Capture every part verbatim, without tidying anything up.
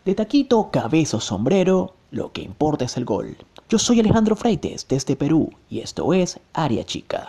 De taquito, cabeza o sombrero, lo que importa es el gol. Yo soy Alejandro Freites desde Perú y esto es Área Chica.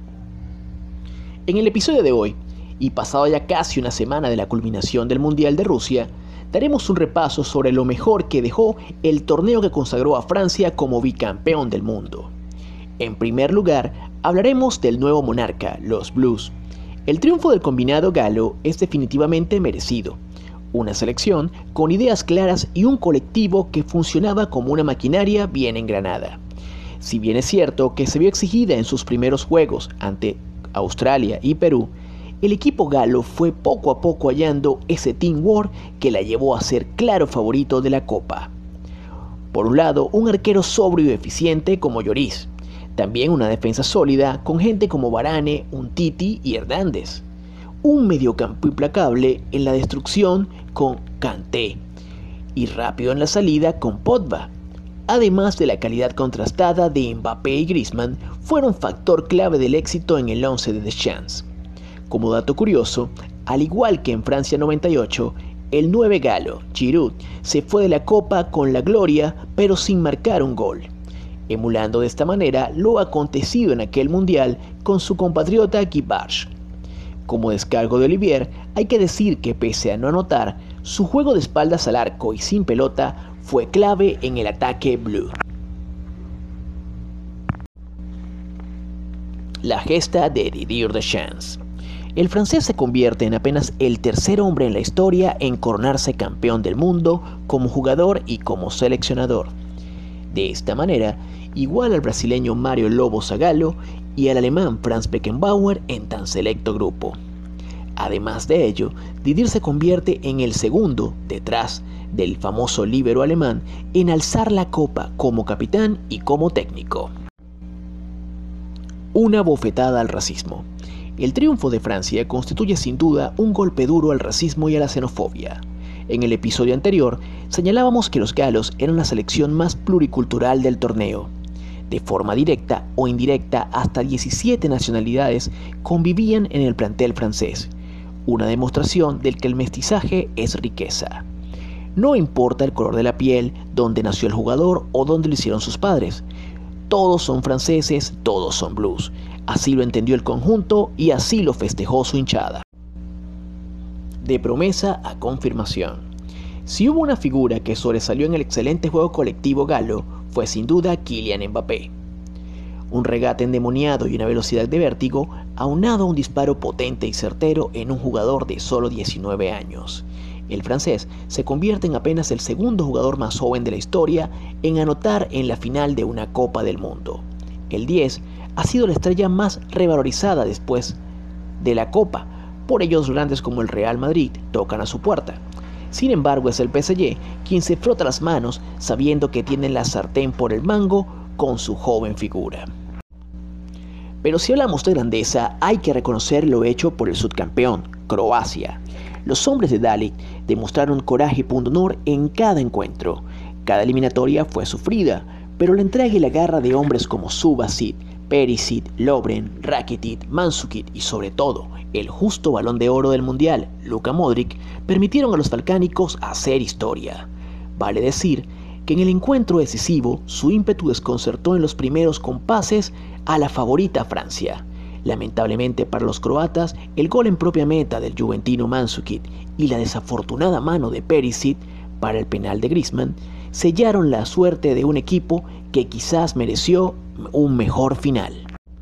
En el episodio de hoy, y pasado ya casi una semana de la culminación del Mundial de Rusia, daremos un repaso sobre lo mejor que dejó el torneo que consagró a Francia como bicampeón del mundo. En primer lugar, hablaremos del nuevo monarca, los Blues. El triunfo del combinado galo es definitivamente merecido. Una selección con ideas claras y un colectivo que funcionaba como una maquinaria bien engranada. Si bien es cierto que se vio exigida en sus primeros juegos ante Australia y Perú, el equipo galo fue poco a poco hallando ese teamwork que la llevó a ser claro favorito de la Copa. Por un lado, un arquero sobrio y eficiente como Lloris. También una defensa sólida con gente como Varane, Umtiti y Hernández. Un mediocampo implacable en la destrucción con Kanté y rápido en la salida con Pogba. Además de la calidad contrastada de Mbappé y Griezmann, fueron factor clave del éxito en el once de Deschamps. Como dato curioso, al igual que en Francia noventa y ocho, el nueve galo, Giroud, se fue de la Copa con la gloria pero sin marcar un gol, emulando de esta manera lo acontecido en aquel Mundial con su compatriota Guy Barge. Como descargo de Olivier, hay que decir que pese a no anotar, su juego de espaldas al arco y sin pelota fue clave en el ataque blue. La gesta de Didier Deschamps. El francés se convierte en apenas el tercer hombre en la historia en coronarse campeón del mundo como jugador y como seleccionador. De esta manera, igual al brasileño Mario Lobo Zagallo y al alemán Franz Beckenbauer en tan selecto grupo. Además de ello, Didier se convierte en el segundo, detrás del famoso líbero alemán, en alzar la copa como capitán y como técnico. Una bofetada al racismo. El triunfo de Francia constituye sin duda un golpe duro al racismo y a la xenofobia. En el episodio anterior, señalábamos que los galos eran la selección más pluricultural del torneo. De forma directa o indirecta, hasta diecisiete nacionalidades convivían en el plantel francés, una demostración del que el mestizaje es riqueza. No importa el color de la piel, dónde nació el jugador o dónde lo hicieron sus padres. Todos son franceses, todos son blues. Así lo entendió el conjunto y así lo festejó su hinchada. De promesa a confirmación. Si hubo una figura que sobresalió en el excelente juego colectivo galo, fue sin duda Kylian Mbappé. Un regate endemoniado y una velocidad de vértigo, aunado a un disparo potente y certero en un jugador de solo diecinueve años. El francés se convierte en apenas el segundo jugador más joven de la historia en anotar en la final de una Copa del Mundo. El diez ha sido la estrella más revalorizada después de la Copa. Por ello, grandes como el Real Madrid tocan a su puerta. Sin embargo, es el P S G quien se frota las manos sabiendo que tiene la sartén por el mango con su joven figura. Pero si hablamos de grandeza, hay que reconocer lo hecho por el subcampeón, Croacia. Los hombres de Dalic demostraron coraje y pundonor en cada encuentro. Cada eliminatoria fue sufrida, pero la entrega y la garra de hombres como Subasic, Perisic, Lovren, Rakitic, Mandzukic y sobre todo el justo balón de oro del mundial, Luka Modric, permitieron a los balcánicos hacer historia. Vale decir que en el encuentro decisivo su ímpetu desconcertó en los primeros compases a la favorita Francia. Lamentablemente para los croatas, el gol en propia meta del juventino Mandzukic y la desafortunada mano de Perisic para el penal de Griezmann sellaron la suerte de un equipo que quizás mereció un mejor final.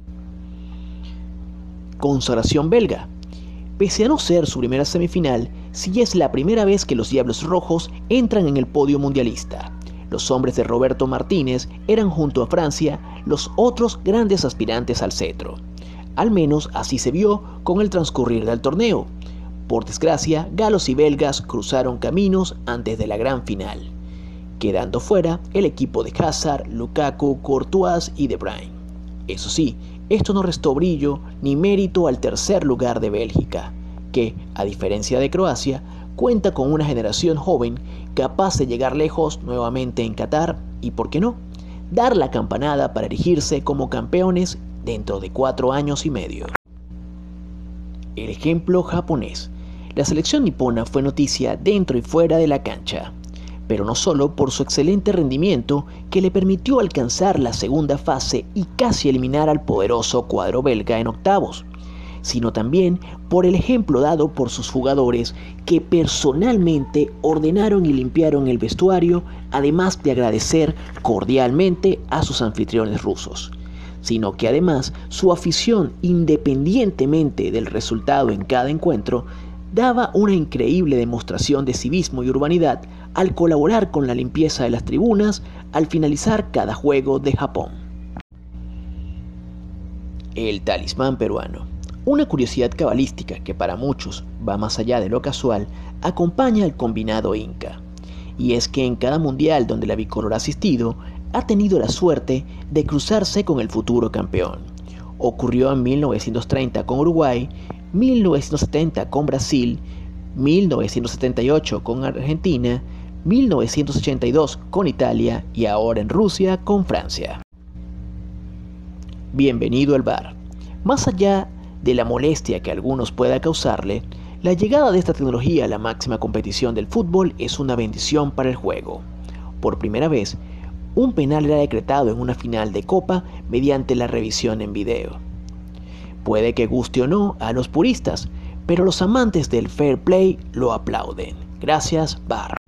Consagración belga. Pese a no ser su primera semifinal, sí es la primera vez que los Diablos Rojos entran en el podio mundialista. Los hombres de Roberto Martínez eran junto a Francia los otros grandes aspirantes al cetro. Al menos así se vio con el transcurrir del torneo. Por desgracia, galos y belgas cruzaron caminos antes de la gran final, quedando fuera el equipo de Hazard, Lukaku, Courtois y De Bruyne. Eso sí, esto no restó brillo ni mérito al tercer lugar de Bélgica, que, a diferencia de Croacia, cuenta con una generación joven capaz de llegar lejos nuevamente en Qatar y, ¿por qué no?, dar la campanada para erigirse como campeones dentro de cuatro años y medio. El ejemplo japonés. La selección nipona fue noticia dentro y fuera de la cancha. pero no solo por su excelente rendimiento que le permitió alcanzar la segunda fase y casi eliminar al poderoso cuadro belga en octavos, sino también por el ejemplo dado por sus jugadores que personalmente ordenaron y limpiaron el vestuario, además de agradecer cordialmente a sus anfitriones rusos, sino que además su afición, independientemente del resultado en cada encuentro, daba una increíble demostración de civismo y urbanidad al colaborar con la limpieza de las tribunas al finalizar cada juego de Japón. El talismán peruano. Una curiosidad cabalística que para muchos va más allá de lo casual, acompaña al combinado inca. Y es que en cada mundial donde la bicolor ha asistido, ha tenido la suerte de cruzarse con el futuro campeón. Ocurrió en mil novecientos treinta con Uruguay, mil novecientos setenta con Brasil, mil novecientos setenta y ocho con Argentina, mil novecientos ochenta y dos con Italia y ahora en Rusia con Francia. Bienvenido al V A R. Más allá de la molestia que a algunos pueda causarle, la llegada de esta tecnología a la máxima competición del fútbol es una bendición para el juego. Por primera vez, un penal era decretado en una final de Copa mediante la revisión en video. Puede que guste o no a los puristas, pero los amantes del fair play lo aplauden. Gracias, V A R.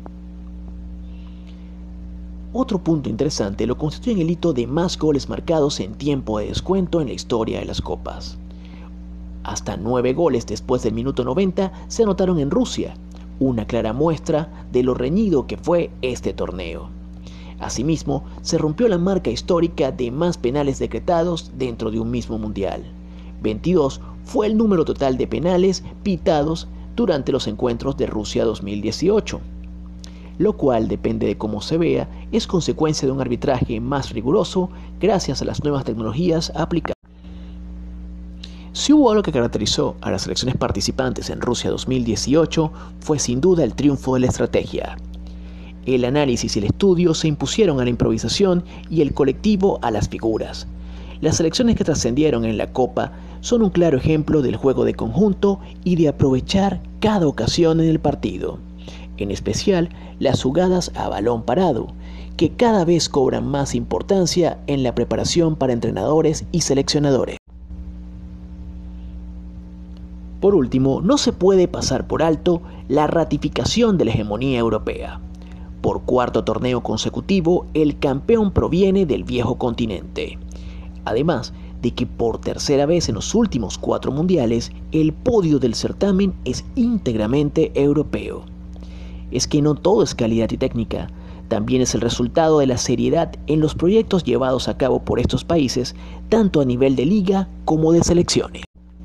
Otro punto interesante lo constituye el hito de más goles marcados en tiempo de descuento en la historia de las copas. Hasta nueve goles después del minuto noventa se anotaron en Rusia, una clara muestra de lo reñido que fue este torneo. Asimismo, se rompió la marca histórica de más penales decretados dentro de un mismo mundial. veintidós fue el número total de penales pitados durante los encuentros de Rusia dos mil dieciocho, lo cual, depende de cómo se vea, es consecuencia de un arbitraje más riguroso gracias a las nuevas tecnologías aplicadas. Si hubo algo que caracterizó a las selecciones participantes en Rusia dos mil dieciocho, fue sin duda el triunfo de la estrategia. El análisis y el estudio se impusieron a la improvisación y el colectivo a las figuras. Las selecciones que trascendieron en la Copa son un claro ejemplo del juego de conjunto y de aprovechar cada ocasión en el partido. En especial, las jugadas a balón parado, que cada vez cobran más importancia en la preparación para entrenadores y seleccionadores. Por último, no se puede pasar por alto la ratificación de la hegemonía europea. Por cuarto torneo consecutivo, el campeón proviene del viejo continente. Además de que por tercera vez en los últimos cuatro mundiales, el podio del certamen es íntegramente europeo. Es que no todo es calidad y técnica, también es el resultado de la seriedad en los proyectos llevados a cabo por estos países, tanto a nivel de liga como de selecciones.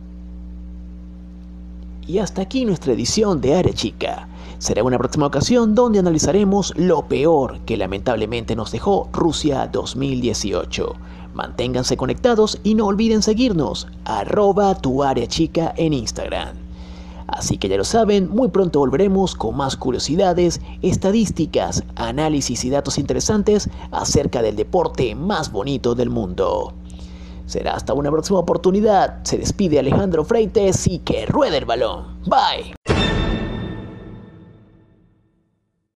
Y hasta aquí nuestra edición de Área Chica. Será una próxima ocasión donde analizaremos lo peor que lamentablemente nos dejó Rusia dos mil dieciocho. Manténganse conectados y no olviden seguirnos, arroba tu área chica en Instagram. Así que ya lo saben, muy pronto volveremos con más curiosidades, estadísticas, análisis y datos interesantes acerca del deporte más bonito del mundo. Será hasta una próxima oportunidad. Se despide Alejandro Freites y que ruede el balón. Bye.